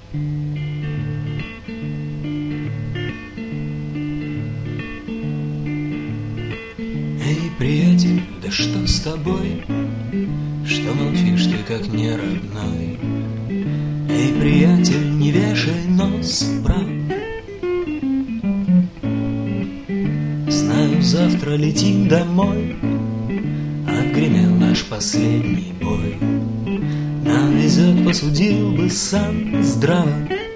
Эй, приятель, да что с тобой? Что молчишь ты, как не родной? Эй, приятель, не вешай нос вправо. Знаю, завтра летим домой. Отгремел наш последний бой. Нам везет, посудил бы сам здраво.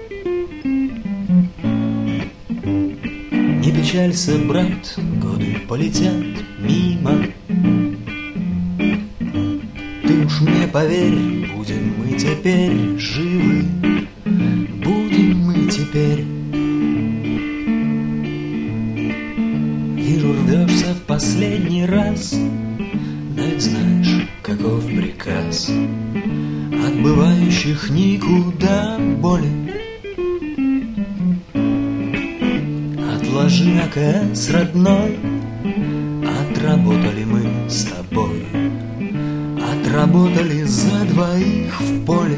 Не печалься, брат, годы полетят мимо. Ты уж мне поверь, будем мы теперь живы. Будем мы теперь. Вижу, рвешься в последний раз, но ведь знаешь, каков приказ отбывающих никуда боли. Отложи АКС, родной, отработали мы с тобой. Отработали за двоих в поле.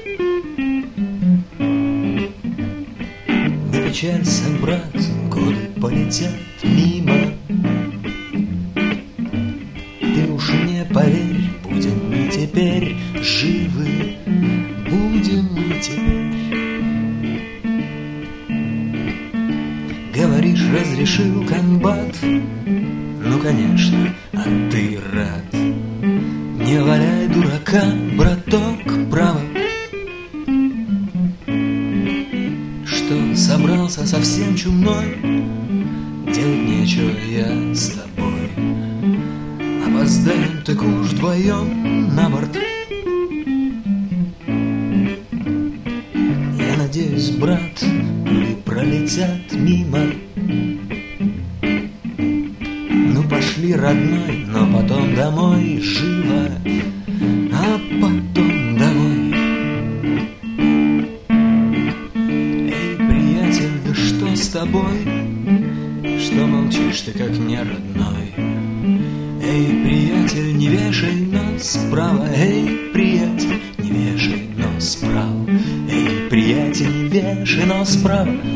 Не печалься, брат, годы полетят мимо. Ты уж мне поверь, будем мы теперь живы. Будем мы теперь. Говоришь, разрешил комбат. Ну, конечно, а ты рад. Не валяй дурака, браток, право. Что собрался совсем чумной? Делать нечего, я с тобой. Опоздаем, так уж вдвоем на борт. Я надеюсь, брат, пули пролетят мимо. Ну пошли, родной, но потом домой живо. А потом домой. Эй, приятель, да что с тобой? Что молчишь ты, как не родной? Эй, приятель, не вешай нос вправо. Эй, приятель, не вешай нос вправо. Эй, приятель, не вешай нос вправо.